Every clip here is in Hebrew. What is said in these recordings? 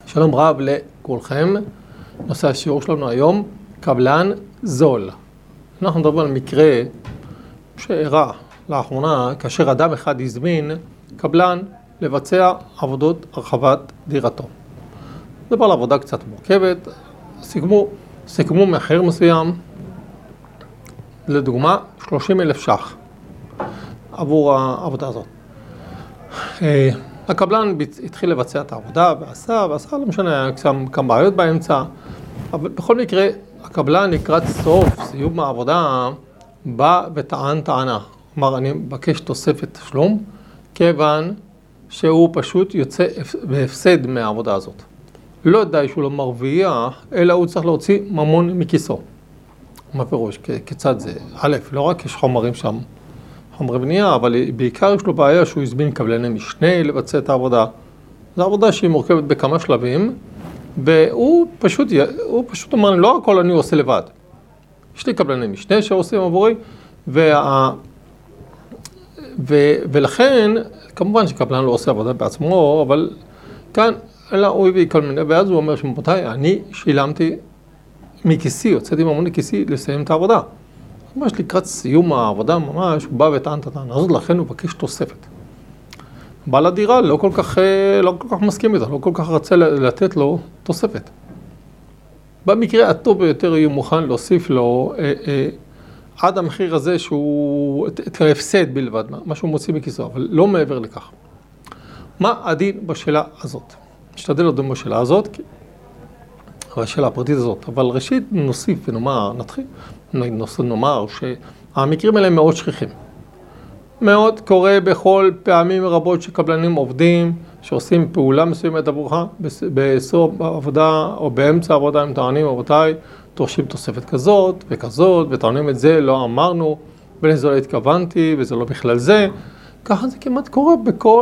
שלום רב לכולכם. נושא השיעור שלנו היום, קבלן זול. אנחנו מדברים על מקרה שאירע לאחרונה, כאשר אדם אחד הזמין קבלן לבצע עבודות הרחבת דירתו. מדבר על עבודה קצת מורכבת, סיכמו מחיר מסוים, לדוגמה 30,000 ש"ח עבור העבודה הזאת. הקבלן התחיל לבצע את העבודה ועשה, לא משנה, היה כמה בעיות באמצע, אבל בכל מקרה, הקבלן לקראת סוף סיום העבודה בא וטען טענה. אמר, אני מבקש תוספת תשלום, כיוון שהוא פשוט יוצא בהפסד מהעבודה הזאת. לא די שהוא לא מרוויח, אלא הוא צריך להוציא ממון מכיסו. מה פירוש? כיצד זה? א', לא רק יש חומרים שם, חומרי בנייה, אבל בעיקר יש לו בעיה שהוא הזמין קבלני משנה לבצע את העבודה. זו עבודה שהיא מורכבת בכמה שלבים, והוא פשוט אמר, לא הכל אני עושה לבד. יש לי קבלני משנה שעושים עבורי, ולכן, כמובן שקבלן לא עושה עבודה בעצמו, אבל כאן, אלא הוא הביא כל מיני, ואז הוא אומר שמותיי, אני שילמתי מכיסי, הוצאתי ממון מכיסי לסיים את העבודה. ממש לקראת סיום העבודה ממש, הוא בא וטען את הטענה הזאת, לכן הוא מבקש תוספת. בעל הדירה לא כל כך מסכים איתה, לא כל כך רצה לתת לו תוספת. במקרה הטוב ביותר יהיה מוכן להוסיף לו עד המחיר הזה שהוא את ההפסד בלבד, מה שהוא מוציא מכיסו, אבל לא מעבר לכך. מה הדין בשאלה הזאת? נשתדל לדון בשאלה הזאת, בשאלה הפרטית הזאת, אבל ראשית נוסיף ונאמר, נאמר שהמקרים האלה מאוד שכיחים. מאוד קורה בכל פעמים רבות שקבלנים עובדים, שעושים פעולה מסוימת עבורך, בסוף העבודה או באמצע העבודה הם טוענים, רבותיי, דורשים תוספת כזאת וכזאת, וטוענים את זה, לא אמרנו, ולזה לא התכוונתי, וזה לא בכלל זה. ככה זה כמעט קורה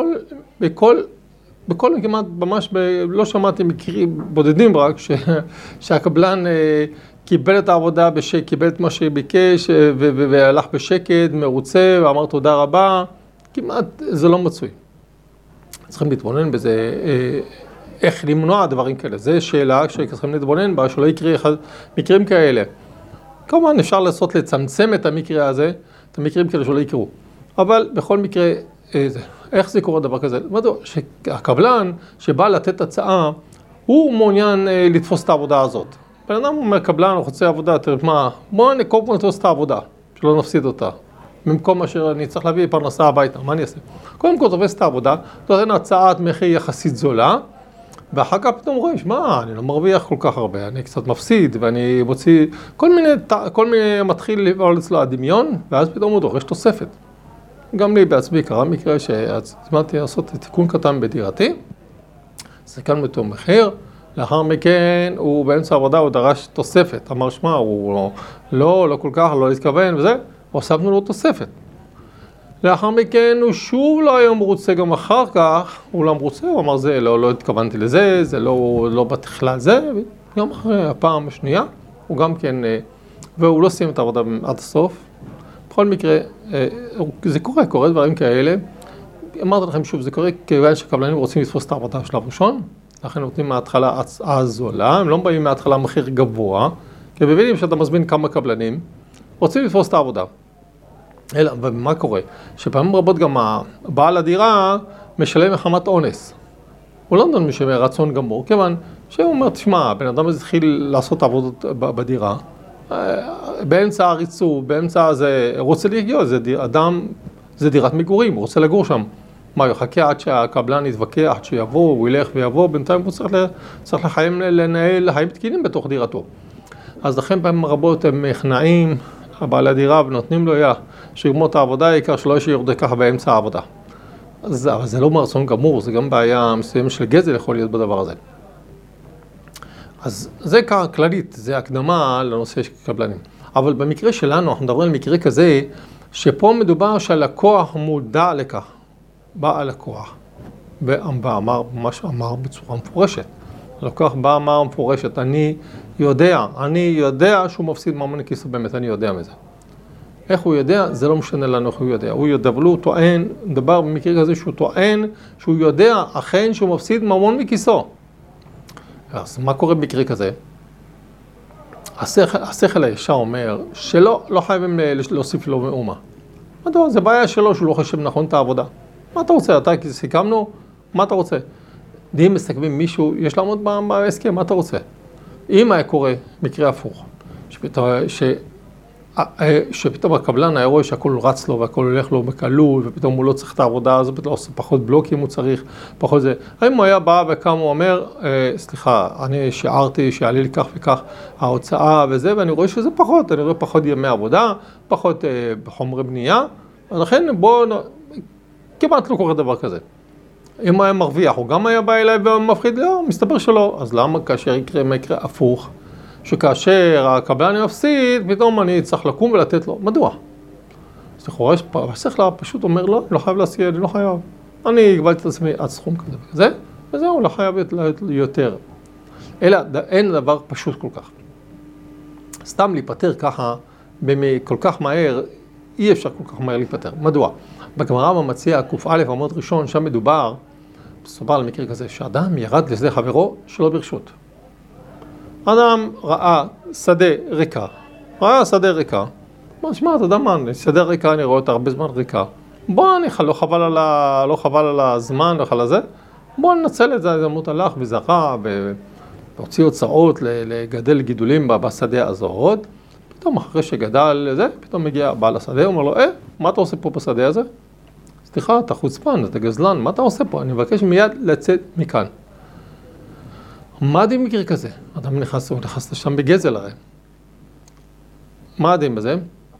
בכל כמעט, ממש לא שמעתי מקרים בודדים רק, שהקבלן קיבל את העבודה קיבל את מה שביקש, והלך בשקט, מרוצה, ואמר תודה רבה, כמעט זה לא מצוי. צריכים להתבונן בזה, איך למנוע דברים כאלה. זו שאלה שצריכים להתבונן בה, שלא יקרה מקרים כאלה. כמובן אפשר לצמצם את המקרה הזה, את המקרים כאלה שלא יקרו. אבל בכל מקרה, איך זה קורה דבר כזה? מדוע? שהקבלן שבא לתת הצעה, הוא מעוניין לתפוס את העבודה הזאת. בן אדם אומר, קבלן, הוא רוצה עבודה, תראה מה, בוא נקום לתפוס את העבודה, שלא נפסיד אותה. במקום אשר אני צריך להביא פרנסה הביתה, מה אני אעשה? קודם כל תופס את העבודה, נותן הצעת מחיר יחסית זולה, ואחר כך פתאום רואים, מה, אני לא מרוויח כל כך הרבה, אני קצת מפסיד, ואני מוציא, כל מיני מתחיל לבעול אצלו הדמיון, ואז פתאום הוא דורש תוספת. גם לי בעצמי קרה מקרה שהזמנתי לעשות תיקון קטן בדירתי, זה כאן בתום מחיר, לאחר מכן הוא באמצע העבודה, הוא דרש תוספת, אמר שמה, הוא לא כל כך, לא להתכוון וזה, הוספנו לו תוספת. לאחר מכן הוא שוב לא היה מרוצה, גם אחר כך הוא לא מרוצה, הוא אמר זה, לא התכוונתי לזה, זה לא בתכלל זה, וגם אחרי הפעם השנייה, הוא גם כן, והוא לא סיים את העבודה עד הסוף. בכל מקרה, זה קורה דברים כאלה. אמרתי לכם שוב, זה קורה כיוון שקבלנים רוצים לתפוס את העבודה בשלב ראשון, לכן נותנים מההתחלה הזולה, הם לא באים מההתחלה מחיר גבוה, כי מבינים שאתה מזמין כמה קבלנים, רוצים לתפוס את העבודה. אלא, ומה קורה? שפעמים רבות גם בעל הדירה משלם מחמת אונס. הוא לא נותן משלם רצון גמור, כיוון שהוא אומר, תשמע, בן אדם הזה התחיל לעשות עבודות בדירה, באמצע הריצוף, באמצע זה, רוצה להגיע, זה דירת מגורים, הוא רוצה לגור שם. מה, הוא יחכה עד שהקבלן יתווכח, עד שיבוא, הוא ילך ויבוא, בינתיים הוא צריך לנהל חיים תקינים בתוך דירתו. אז לכן פעמים רבות הם מכנעים, הבעלי הדירה, ונותנים לו שיגמור את העבודה, העיקר שלא יורדה ככה באמצע העבודה. אבל זה לא מרצון גמור, זה גם בעיה מסוימת של גזל יכול להיות בדבר הזה. אז זה כללית, זה הקדמה לנושא של קבלנים. אבל במקרה שלנו, אנחנו מדברים על מקרה כזה, שפה מדובר שהלקוח מודע לכך. בא הלקוח, ואמר, ממש אמר בצורה מפורשת. הלקוח בא אמר מפורשת, אני יודע שהוא מפסיד ממון מכיסו, באמת, אני יודע מזה. איך הוא יודע? זה לא משנה לנו איך הוא יודע. הוא יודע, אבל הוא טוען, מדבר במקרה כזה שהוא טוען, שהוא יודע אכן שהוא מפסיד ממון מכיסו. אז מה קורה במקרה כזה? השכל הישר אומר שלא חייבים להוסיף לו מאומה. מדוע? זה בעיה שלו שהוא לא חושב נכון את העבודה. מה אתה רוצה? אתה סיכמנו? מה אתה רוצה? אם מסכמים מישהו, יש לעמוד בהסכם, מה אתה רוצה? אם היה קורה מקרה הפוך, שפתאום הקבלן היה רואה שהכל רץ לו והכל הולך לו בקלות, ופתאום הוא לא צריך את העבודה הזו, פתאום עושה פחות בלוקים הוא צריך, פחות זה. האם הוא היה בא וכמה הוא אומר, סליחה, אני שיערתי שיעלי לי כך וכך ההוצאה וזה, ואני רואה שזה פחות, אני רואה פחות ימי עבודה, פחות חומרי בנייה, ולכן כמעט לא קורה דבר כזה. אם הוא היה מרוויח, הוא גם היה בא אליי ומפחיד, לא, מסתבר שלא. אז למה כאשר יקרה מקרה הפוך? שכאשר הקבלן מפסיד, פתאום אני צריך לקום ולתת לו. מדוע? אז לכאורה, השכל פשוט אומר לא, אני לא חייב להסיע, אני לא חייב. אני הגבלתי את עצמי עד סכום כזה וכזה, וזהו, לא חייב יותר. אלא אין דבר פשוט כל כך. סתם להיפטר ככה, כל כך מהר, אי אפשר כל כך מהר להיפטר. מדוע? בגמרא במציע, ק"א עמוד ראשון, שם מדובר על מקרה כזה, שאדם ירד לשדה חברו שלא ברשות. אדם ראה שדה ריקה. מה, שמע, אתה יודע מה, שדה ריקה, אני רואה אותה הרבה זמן ריקה. בוא, לא חבל על הזמן, לא חבל על זה. בוא ננצל את זה, הזדמנות הלך וזרע, והוציא הוצאות לגדל גידולים בשדה הזאת. פתאום אחרי שגדל זה, פתאום מגיע בעל השדה, הוא אומר לו, מה אתה עושה פה בשדה הזה? סליחה, אתה חוצפן, אתה גזלן, מה אתה עושה פה? אני מבקש מיד לצאת מכאן. מה הדין מקרה כזה? אדם נכנס לשם בגזל הרי. מה הדין בזה?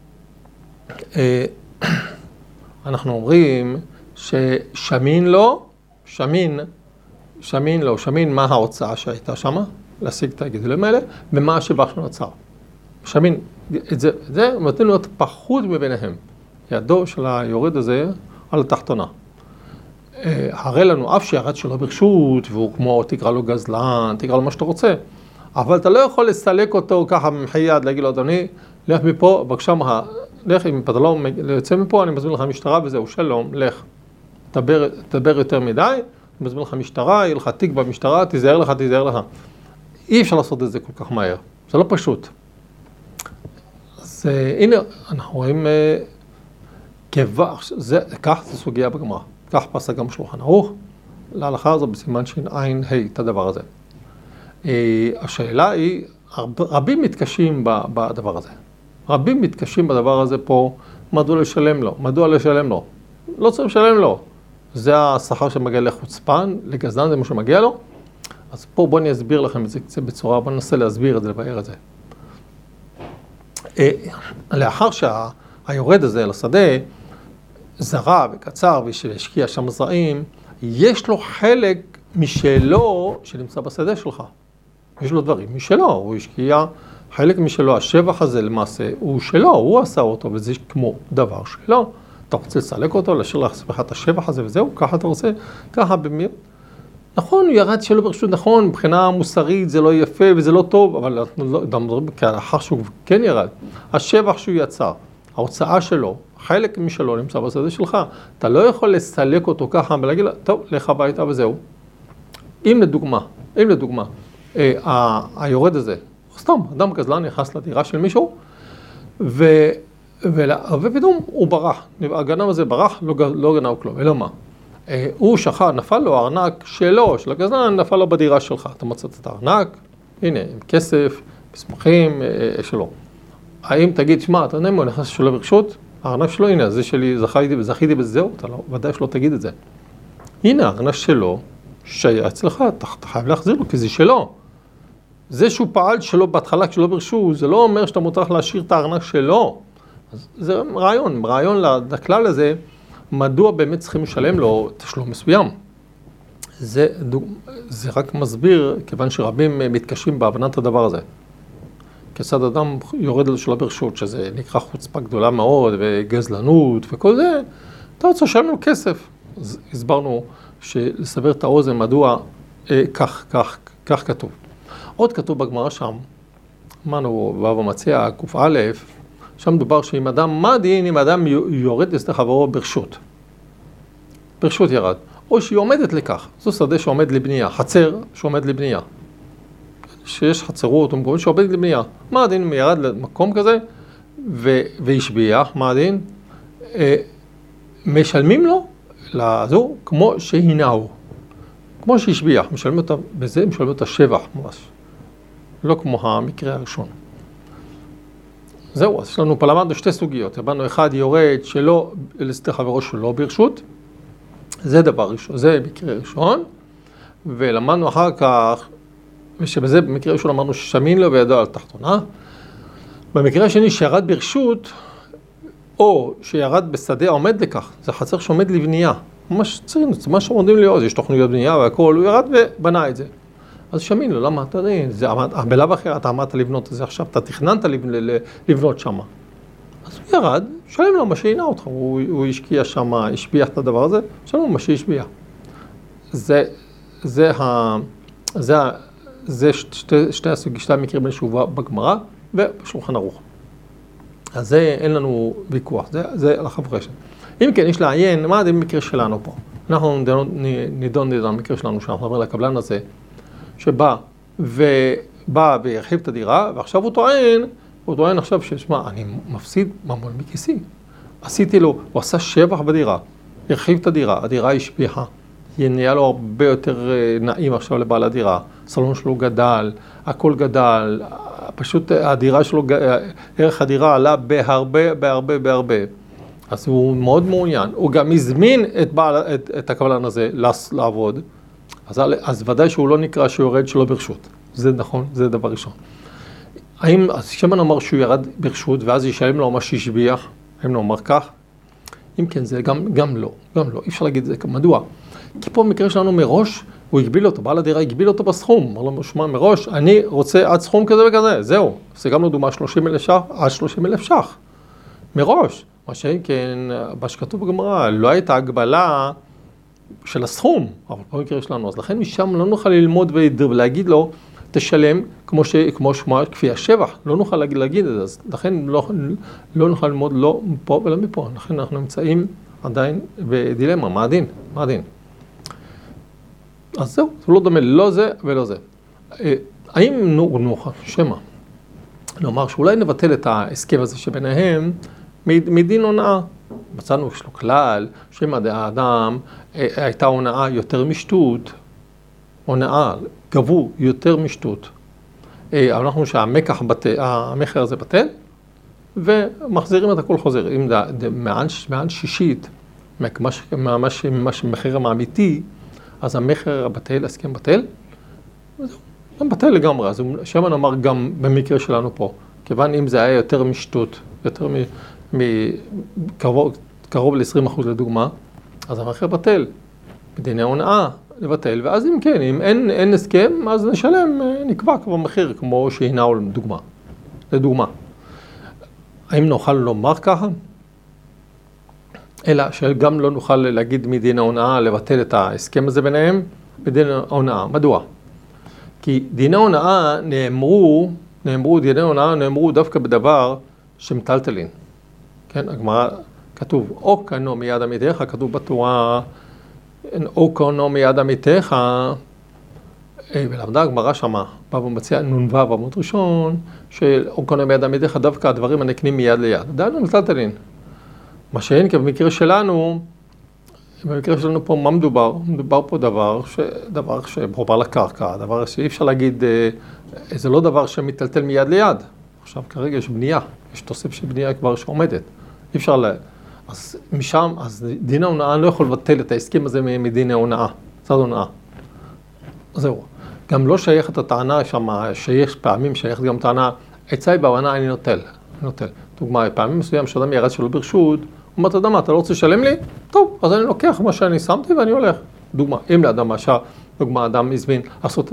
אנחנו אומרים ששמין מה ההוצאה שהייתה שמה, להשיג את הגידולים האלה, ומה השבח של הצער. שמין, את זה נותנים להיות פחות מביניהם. ידו של היורד הזה על התחתונה. הרי לנו אף שירד שלא ברשות, והוא כמו תקרא לו גזלן, תקרא לו מה שאתה רוצה, אבל אתה לא יכול לסלק אותו ככה במחי יד, להגיד לו, אדוני, לך מפה, בבקשה, לך, אם אתה לא יוצא מפה, אני מזמין לך משטרה וזהו, שלום, לך. תדבר יותר מדי, אני מזמין לך משטרה, יהיה לך תיק במשטרה, תיזהר לך. אי אפשר לעשות את זה כל כך מהר, זה לא פשוט. אז הנה, אנחנו רואים, כך זה סוגיה בגמרא. כך פסק גם שולחן ערוך, להלכה הזו בסימן ש"ע את הדבר הזה. השאלה היא, רבים מתקשים בדבר הזה. רבים מתקשים בדבר הזה פה, מדוע לשלם לו? לא צריך לשלם לו. זה השכר שמגיע לחוצפן, לגזלן, זה מה שמגיע לו. אז פה בואו אני אסביר לכם את זה קצת בצורה, בואו ננסה להסביר את זה, לבאר את זה. לאחר שהיורד הזה לשדה, זרע וקצר והשקיע שם זרעים, יש לו חלק משלו שנמצא בשדה שלך. יש לו דברים משלו, הוא השקיע חלק משלו, השבח הזה למעשה הוא שלו, הוא עשה אותו, וזה כמו דבר שלו. אתה רוצה לסלק אותו, להשאיר לעצמך את השבח הזה וזהו, ככה אתה רוצה, ככה במיר. נכון, הוא ירד שלו ברשות, נכון, מבחינה מוסרית זה לא יפה וזה לא טוב, אבל אחר שהוא כן ירד, השבח שהוא יצר, ההוצאה שלו, חלק משלו נמצא בשדה שלך, אתה לא יכול לסלק אותו ככה ולהגיד לו, טוב, לך הביתה וזהו. אם לדוגמה, היורד הזה, סתם, אדם גזלן נכנס לדירה של מישהו, ופתאום הוא ברח, הגנב הזה ברח, לא גנב כלום, אלא מה? הוא שכח, נפל לו הארנק שלו, של הגזלן, נפל לו בדירה שלך. אתה מצאת את הארנק, הנה, עם כסף, מסמכים שלו. האם תגיד, שמע, אתה יודע מה, הוא נכנס שלו ברשות? הארנק שלו, הנה, זה שלי, זכיתי בזהו, אתה לא, ודאי שלא תגיד את זה. הנה, הארנק שלו, שהיה אצלך, אתה חייב להחזיר לו, כי זה שלו. זה שהוא פעל שלו בהתחלה, כשלא ברשות, זה לא אומר שאתה מותר להשאיר את הארנק שלו. אז זה רעיון לכלל הזה, מדוע באמת צריכים לשלם לו תשלום מסוים. זה רק מסביר, כיוון שרבים מתקשים בהבנת הדבר הזה. כיצד אדם יורד לשלו ברשות, שזה נקרא חוצפה גדולה מאוד, וגזלנות וכל זה, אתה רוצה לשלם לו כסף. אז הסברנו שלסבר את האוזן, מדוע כך כתוב. עוד כתוב בגמרא שם, אמרנו, בבא מציעא, ק"א, שם מדובר שאם אדם, מה הדין אם אדם יורד לשדה חברו ברשות? ברשות ירד. או שהיא עומדת לכך. זו שדה שעומד לבנייה, חצר שעומד לבנייה. שיש חצרות או מקומות שעובד לבנייה. מה הדין אם ירד למקום כזה והשביח, מה הדין? משלמים לו לזו כמו שהינהו, כמו שהשביח, משלמים אותה בזה, משלמים אותה שבח ממש, לא כמו המקרה הראשון. זהו, אז יש לנו פה למדנו שתי סוגיות, למדנו אחד יורד שלא, לסדר חברו שלא ברשות, זה דבר ראשון, זה מקרה ראשון, ולמדנו אחר כך, ושבזה במקרה ראשון אמרנו ששמין לו וידו על תחתונה, במקרה השני שירד ברשות, או שירד בשדה עומד לכך, זה חצר שעומד לבנייה, ממש צריכים, מה שעומדים להיות, יש תוכניות בנייה והכל, הוא ירד ובנה את זה. אז שמין לו, למה אתה רואה, בלב אחר אתה עמדת לבנות את זה עכשיו, אתה תכננת לבנות שמה. אז הוא ירד, שלם לו מה שהינה אותך, הוא השקיע שמה, השביח את הדבר הזה, שלם לו מה שהשביח. זה שתי המקרים האלה שהובא בגמרא ובשולחן ערוך. אז זה אין לנו ויכוח, זה הלכה מפורשת. אם כן, יש לעיין, מה זה במקרה שלנו פה? אנחנו נידון במקרה שלנו, שאנחנו מדברים על הקבלן הזה, שבא וירחיב את הדירה, ועכשיו הוא טוען עכשיו ששמע, אני מפסיד ממון מכיסי. עשיתי לו, הוא עשה שבח בדירה, הרחיב את הדירה, הדירה השביחה, נהיה לו הרבה יותר נעים עכשיו לבעל הדירה, הסלון שלו גדל, הכל גדל, פשוט הדירה שלו, ערך הדירה עלה בהרבה. אז הוא מאוד מעוניין, הוא גם הזמין את הקבלן הזה לעבוד, אז ודאי שהוא לא נקרא שהוא יורד שלא ברשות. זה נכון, זה דבר ראשון. אז שמן אמר שהוא ירד ברשות, ואז ישלם לו מה שהשביח, האם לא אמר כך? אם כן, זה גם לא, אי אפשר להגיד את זה, מדוע? כי פה במקרה שלנו מראש, הוא הגביל אותו, בעל הדירה הגביל אותו בסכום, אמר לו, שמע, מראש, אני רוצה עד סכום כזה וכזה, זהו. זה גם לא דומה 30,000 ש"ח, עד 30,000 ש"ח. מראש, מה שאין כן, שכתוב בגמרא, לא הייתה הגבלה של הסכום, אבל פה במקרה שלנו, אז לכן משם לא נוכל ללמוד ולהגיד לו, תשלם כמו שמוע כפי השבח, לא נוכל להגיד את זה, אז לכן לא נוכל ללמוד לא מפה ולא מפה, לכן אנחנו נמצאים עדיין בדילמה, מה הדין? אז זהו, זה לא דומה, לא זה ולא זה. האם נוכל, שמה, נאמר שאולי נבטל את ההסכם הזה שביניהם מדין הונאה. מצאנו יש לו כלל, שאם האדם הייתה הונאה יותר משטות, הונאה גבו יותר משטות, אבל אנחנו שהמחר הזה בטל, ומחזירים את הכל חוזר. אם זה מעל שישית, מה שמחיר האמיתי, אז המחר הבטל, הסכם בטל, וזהו, גם בטל לגמרי. אז שמן אמר גם במקרה שלנו פה, כיוון אם זה היה יותר משטות, יותר קרוב ל-20% לדוגמה, אז המחיר בטל, בדיני הונאה לבטל, ואז אם כן, אם אין הסכם, אז נשלם, נקבע כבר מחיר, כמו שהינהו לדוגמה. האם נוכל לומר ככה? אלא שגם לא נוכל להגיד מדין ההונאה לבטל את ההסכם הזה ביניהם, בדין ההונאה. מדוע? כי דיני ההונאה נאמרו דווקא בדבר שמטלטלין. כן, הגמרא כתוב, או קנו מיד עמיתך, כתוב בתורה, או קנו מיד עמיתך, ולמדה הגמרא שמה, בא ומציע נ"ו עמוד ראשון, של או קנו מיד עמיתך, דווקא הדברים הנקנים מיד ליד. דיינו מטלטלין. מה שאין, כי במקרה שלנו פה מה מדובר? מדובר פה דבר שמחובר לקרקע, דבר שאי אפשר להגיד, זה לא דבר שמטלטל מיד ליד. עכשיו כרגע יש בנייה, יש תוסף של בנייה כבר שעומדת. אי אפשר אז משם, אז דין ההונאה לא יכול לבטל את ההסכם הזה מדין ההונאה, צד הונאה. זהו. גם לא שייך את הטענה שמה, שיש פעמים שייכת גם טענה, עצי בהונאה אני נוטל. דוגמה, פעמים מסוים שאדם ירד שלו ברשות, הוא אומר, אתה יודע מה, אתה לא רוצה לשלם לי? טוב, אז אני לוקח מה שאני שמתי ואני הולך. דוגמה, אם לאדם משהו, דוגמה, אדם הזמין לעשות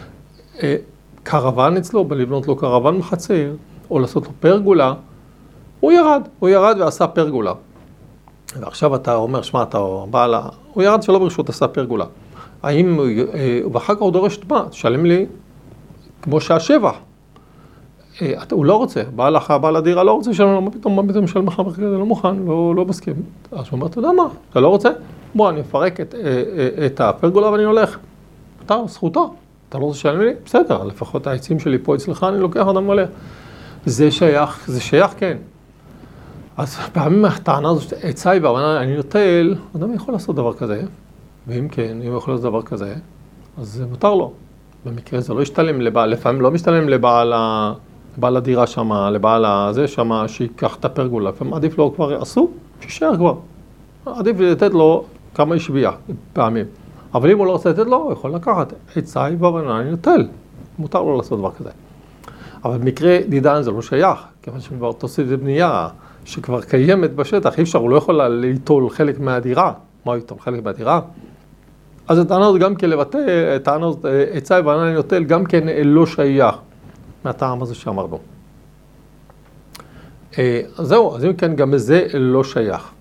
קרוון אצלו, לבנות לו קרוון מחציר, או לעשות לו פרגולה, הוא ירד ועשה פרגולה. ועכשיו אתה אומר, שמע, הוא ירד שלא ברשות, עשה פרגולה. האם, ואחר כך הוא דורש, מה, תשלם לי כמו שהשבח. הוא לא רוצה, בעל הדירה לא רוצה שלנו, מה פתאום משלם לך מחיר, זה לא מוכן, לא מסכים. אז הוא אומר, אתה יודע מה, אתה לא רוצה? בוא, אני אפרק את הפרגולה ואני הולך. זכותו. אתה לא רוצה לשלם לי? בסדר, לפחות העצים שלי פה אצלך, אני לוקח אותם מלא. זה שייך, כן. אז פעמים הטענה הזאת, עצה היא בהבנה, אני נוטל, אדם יכול לעשות דבר כזה, ואם כן, אם הוא יכול לעשות דבר כזה, אז זה מותר לו. במקרה זה לא ישתלם לבעל, לפעמים לא משתלם לבעל הדירה שם, לבעל הזה שם, שיקח את הפרגולה, לפעמים עדיף לו כבר, אסור, שישאר כבר. עדיף לתת לו כמה ישביע פעמים. אבל אם הוא לא רוצה לתת לו, הוא יכול לקחת. עצה היא בהבנה, אני נוטל. מותר לו לעשות דבר כזה. אבל במקרה דידן זה לא שייך, כיוון שכבר תוספת בנייה שכבר קיימת בשטח, אי אפשר, הוא לא יכול ליטול חלק מהדירה. מה הוא ייטול חלק מהדירה? אז הטענה הזאת גם כן לבטא, הטענה הזאת, עצה היא בהבנה אני נוטל, גם כן לא שייך מהטעם הזה שאמרנו. זהו, אז אם כן גם זה לא שייך.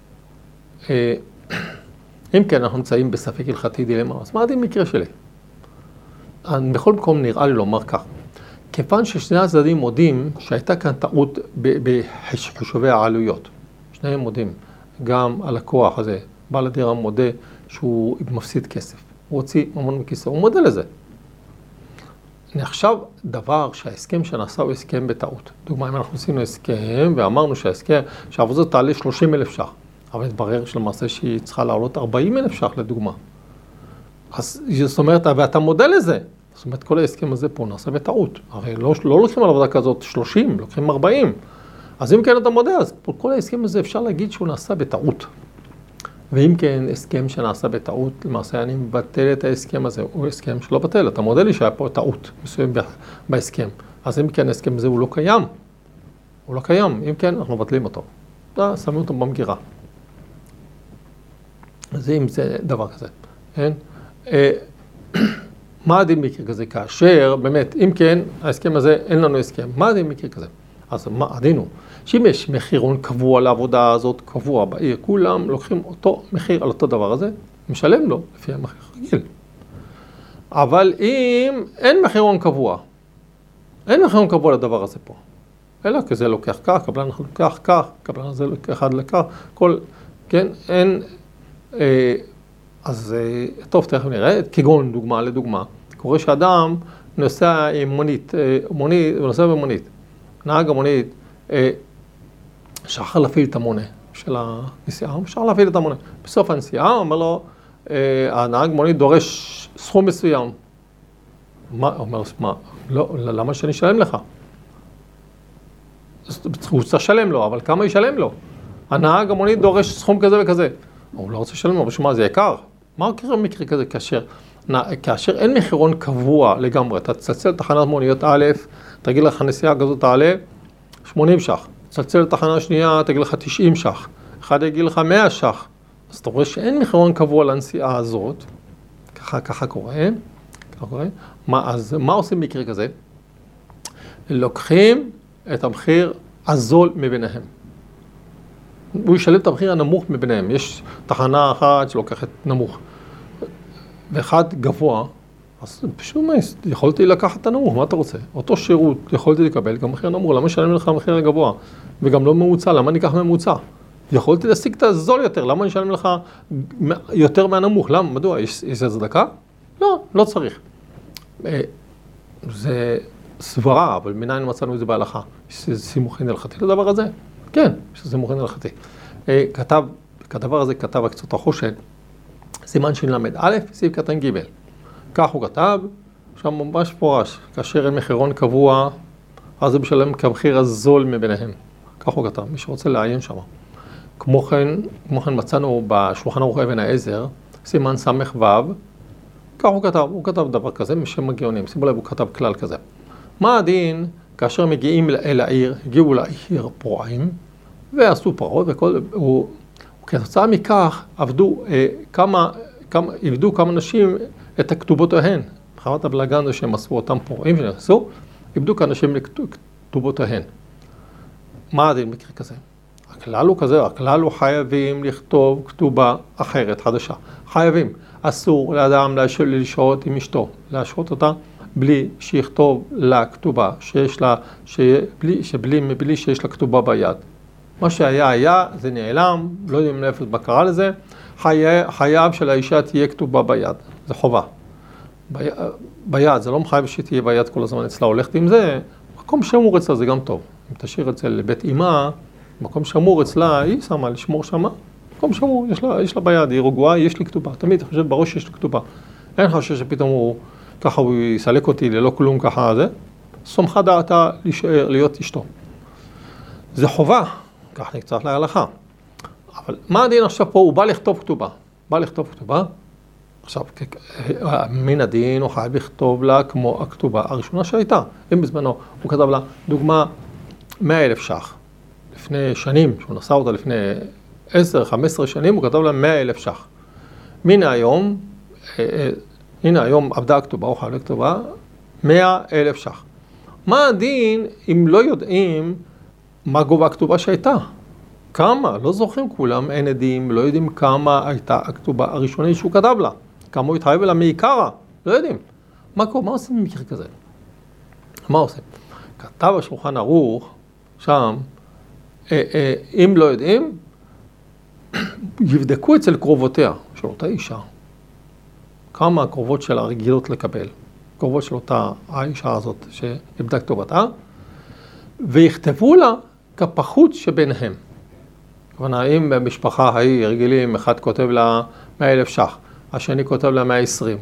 אם כן, אנחנו נמצאים בספק הלכתי דילמה, אז מה הדין מקרה שלי? בכל מקום נראה לי לומר כך. כיוון ששני הצדדים מודים שהייתה כאן טעות בחישובי העלויות. שניהם מודים, גם הלקוח הזה, בעל הדירה מודה שהוא מפסיד כסף. הוא הוציא ממון מכיסו, הוא מודה לזה. נחשב דבר שההסכם שנעשה הוא הסכם בטעות. דוגמה, אם אנחנו עשינו הסכם ואמרנו שהעבודה תעלה 30,000 ש"ח. אבל התברר שלמעשה שהיא צריכה לעלות 40,000 ש"ח לדוגמה. אז זאת אומרת, ואתה מודה לזה. זאת אומרת, כל ההסכם הזה פה נעשה בטעות. הרי לא לוקחים על עבודה כזאת 30, לוקחים 40. אז אם כן אתה מודה, אז כל ההסכם הזה אפשר להגיד שהוא נעשה בטעות. ואם כן, הסכם שנעשה בטעות, למעשה אני מבטל את ההסכם הזה. הוא הסכם שלא בטל, אתה מודה לי שהיה פה טעות מסוים בהסכם. אז אם כן, ההסכם הזה הוא לא קיים. הוא לא קיים. אם כן, אנחנו מבטלים אותו. שמים אותו במגירה. אז אם זה דבר כזה, כן? מה הדין מקרה כזה? כאשר, באמת, אם כן, ההסכם הזה, אין לנו הסכם. מה הדין מקרה כזה? אז מה הדין הוא? שאם יש מחירון קבוע לעבודה הזאת, קבוע בעיר, כולם לוקחים אותו מחיר על אותו דבר הזה, משלם לו לפי המחיר רגיל. אבל אם אין מחירון קבוע, אין מחירון קבוע לדבר הזה פה. אלא כי זה לוקח כך, קבלן לוקח כך, קבלן הזה לוקח אחד לכך, כל, כן, אין... אז טוב, תכף נראה, כגון דוגמה לדוגמה, קורה שאדם נוסע עם מונית, נוסע במונית, נהג המונית שכח להפעיל את המונה של הנסיעה, הוא שכח להפעיל את המונה. בסוף הנסיעה אומר לו, הנהג מונית דורש סכום מסוים. הוא אומר, לא, למה שאני אשלם לך? הוא צריך לשלם לו, אבל כמה ישלם לו? הנהג המונית דורש סכום כזה וכזה. הוא לא רוצה לשלם לו, בשביל מה זה יקר? מה קורה במקרה כזה כאשר אין מחירון קבוע לגמרי? אתה תצלצל לתחנת מוניות א', תגיד לך הנסיעה כזאת תעלה 80 ש"ח. תצלצל לתחנה שנייה, תגיד לך 90 ש"ח. אחד יגיד לך 100 ש"ח. אז אתה רואה שאין מחירון קבוע לנסיעה הזאת. ככה קורה. אז מה עושים במקרה כזה? לוקחים את המחיר הזול מביניהם. הוא ישלם את המחיר הנמוך מביניהם. יש תחנה אחת שלוקחת נמוך, ואחד גבוה, אז פשוט יכולתי לקחת את הנמוך, מה אתה רוצה? אותו שירות יכולתי לקבל גם מחיר נמוך, למה ישלם לך המחיר הגבוה? וגם לא ממוצע, למה אני אקח ממוצע? יכולתי להשיג את הזול יותר, למה אני אשלם לך יותר מהנמוך? למה? מדוע? יש הצדקה? לא, לא צריך. זה סברה, אבל מניין מצאנו את זה בהלכה? יש סימוכין הלכתי לדבר הזה? כן, יש סימוכין הלכתי. כדבר הזה כתב הקצות החושן, סימן שלמד א', סעיף קטן ג'. כך הוא כתב, שם ממש פורש, כאשר אין מחירון קבוע, אז זה משלם כמחיר הזול מביניהם. כך הוא כתב, מי שרוצה לעיין שם. כמו כן מצאנו בשולחן ערוך אבן העזר, סימן סמך ו', כך הוא כתב דבר כזה, משם הגאונים, שימו לב, הוא כתב כלל כזה. מה הדין כאשר מגיעים אל העיר, הגיעו לעיר פרעים, ועשו פרעות, וכתוצאה מכך עבדו כמה נשים את הכתובותיהן. בחרת הבלגן זה שהם עשו אותם פורעים שנכנסו, עבדו כאנשים לכתובותיהן. מה הדין במקרה כזה? הכלל הוא כזה, הכלל הוא חייבים לכתוב כתובה אחרת, חדשה. חייבים. אסור לאדם לשהות עם אשתו, להשהות אותה בלי שיכתוב לה כתובה מבלי שיש לה כתובה ביד. מה שהיה, זה נעלם, לא יודעים לאיפה בקרה לזה. חייב של האישה תהיה כתובה ביד, זה חובה. ביד, זה לא מחייב שתהיה ביד כל הזמן אצלה הולכת עם זה, מקום שמור אצלה זה גם טוב. אם תשאיר את זה לבית אמא, מקום שמור אצלה, היא שמה לשמור שמה, מקום שמור, יש לה ביד, היא רגועה, יש לי כתובה. תמיד חושב בראש שיש לי כתובה. אין חושב שפתאום ככה הוא יסלק אותי ללא כלום ככה זה. סומכה דעתה להישאר, להיות אשתו. זה חובה, כך נקצת להלכה. אבל מה הדין עכשיו פה? הוא בא לכתוב כתובה. עכשיו, מן הדין הוא חייב לכתוב לה כמו הכתובה הראשונה שהייתה. אם בזמנו הוא כתב לה, דוגמה, 100,000 ש"ח. לפני שנים, שהוא נשא אותה לפני 10-15 שנים, הוא כתב לה 100,000 ש"ח. הנה היום עבדה הכתובה, הוא חייב לכתובה, 100,000 ש"ח. מה הדין אם לא יודעים מה גובה הכתובה שהייתה? כמה? לא זוכרים כולם, אין עדים, לא יודעים כמה הייתה הכתובה הראשונית שהוא כתב לה. כמה הוא התחייב לה מעיקרה, לא יודעים. מה עושים במקרה כזה? מה עושים? כתב השולחן ערוך, שם, אם לא יודעים, יבדקו אצל קרובותיה של אותה אישה. כמה הקרובות שלה רגילות לקבל, קרובות של אותה האישה הזאת שאיבדה כתובתה, ויכתבו לה כפחות שביניהם. כלומר, אם במשפחה ההיא רגילים, אחד כותב לה 100,000 ש"ח, השני כותב לה 120,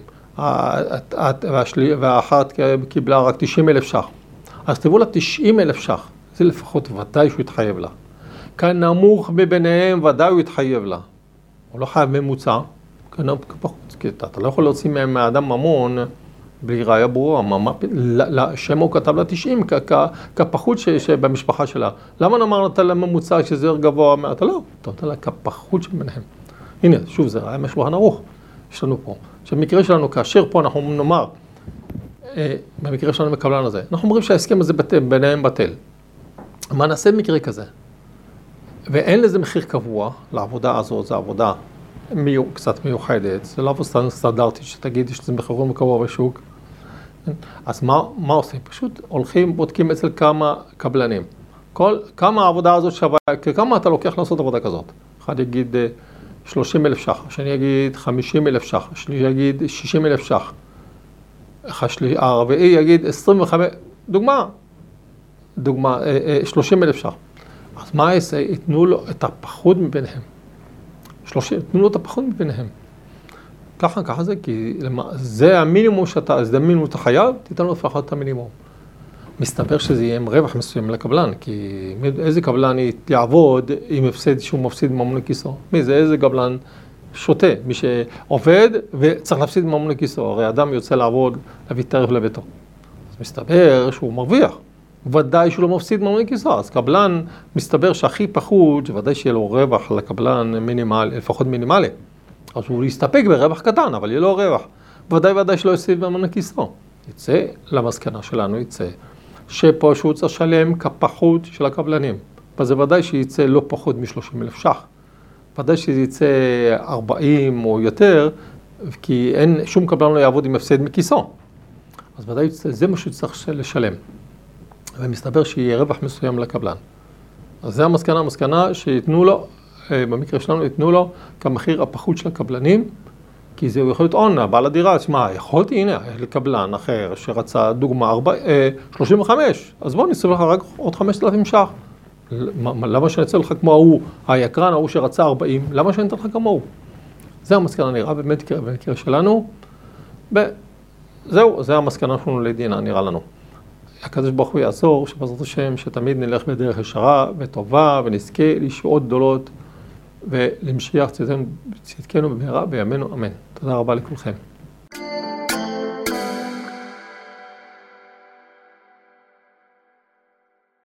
והאחת קיבלה רק 90,000 ש"ח. אז כתבו לה 90,000 ש"ח, זה לפחות ודאי שהוא יתחייב לה. כאן נמוך מביניהם ודאי הוא יתחייב לה. הוא לא חייב ממוצע, כי אתה לא יכול להוציא מהאדם ממון בלי ראיה ברורה, שם הוא כתב לה 90 כפחות שבמשפחה שלה. למה נאמר נתן לה ממוצע שזה יותר גבוה? אתה לא, אתה נתן לה כפחות שביניהם. הנה, שוב, זה ראיה משולחן ערוך. יש לנו פה. שבמקרה שלנו, כאשר פה אנחנו נאמר, במקרה שלנו מקבלן הזה, אנחנו אומרים שההסכם הזה ביניהם בטל. מה נעשה במקרה כזה? ואין לזה מחיר קבוע, לעבודה הזאת, זו עבודה קצת מיוחדת, זה לא עבודה סטנדרטית שתגיד יש לזה מחיר קבוע בשוק. אז מה עושים? פשוט הולכים, בודקים אצל כמה קבלנים. כמה העבודה הזאת שווה, כמה אתה לוקח לעשות עבודה כזאת? אחד יגיד 30,000 ש"ח, השני יגיד 50,000 ש"ח, השני יגיד 60,000 ש"ח. הרביעי יגיד 25, דוגמה, 30,000 ש"ח. אז מה יעשה? יתנו לו את הפחות מביניהם. 30, יתנו לו את הפחות מביניהם. ככה זה, כי זה המינימום זה המינימום אתה חייב, תיתן לו לפחות את המינימום. מסתבר שזה יהיה עם רווח מסוים לקבלן, כי איזה קבלן יעבוד עם הפסד שהוא מפסיד ממון לכיסו? מי זה? איזה קבלן שותה? מי שעובד וצריך להפסיד ממון לכיסו. הרי אדם יוצא לעבוד, להביא טרף לביתו. אז מסתבר שהוא מרוויח. ודאי שהוא לא מפסיד ממון לכיסו. אז קבלן מסתבר שהכי פחות, שוודאי שיהיה לו רווח לקבלן מינימלי, לפחות מינימלי. אז הוא יסתפק ברווח קטן, אבל יהיה לו רווח. ודאי שלא יפסיד ממון לכיסו. יצא למסקנה שלנו, יצא. שפה שהוא צריך לשלם כפחות של הקבלנים. וזה ודאי שיצא לא פחות מ-30,000 ש"ח. ודאי שזה יצא 40 או יותר, כי אין, שום קבלן לא יעבוד עם הפסד מכיסו. אז ודאי זה מה שהוא צריך לשלם. ומסתבר שיהיה רווח מסוים לקבלן. אז זה המסקנה שיתנו לו, במקרה שלנו יתנו לו כמחיר הפחות של הקבלנים, כי זה יכול להיות עונה, בעל הדירה, שמה, יכולתי, הנה, לקבלן אחר שרצה דוגמה 35, אז בוא נסתכל לך רק עוד 5,000 ש"ח. למה שנצא לך כמו ההוא, היקרן, ההוא שרצה 40, למה שנצא לך כמו הוא? זה המסקנה נראה במקרה שלנו, וזהו, זה המסקנה שלנו לדינה, נראה לנו. הקדוש ברוך הוא יעזור, שבעזרת השם, שתמיד נלך בדרך ישרה וטובה, ונזכה לישועות גדולות, ולמשיח צדקנו במהרה בימינו, אמן. תודה רבה לכולכם.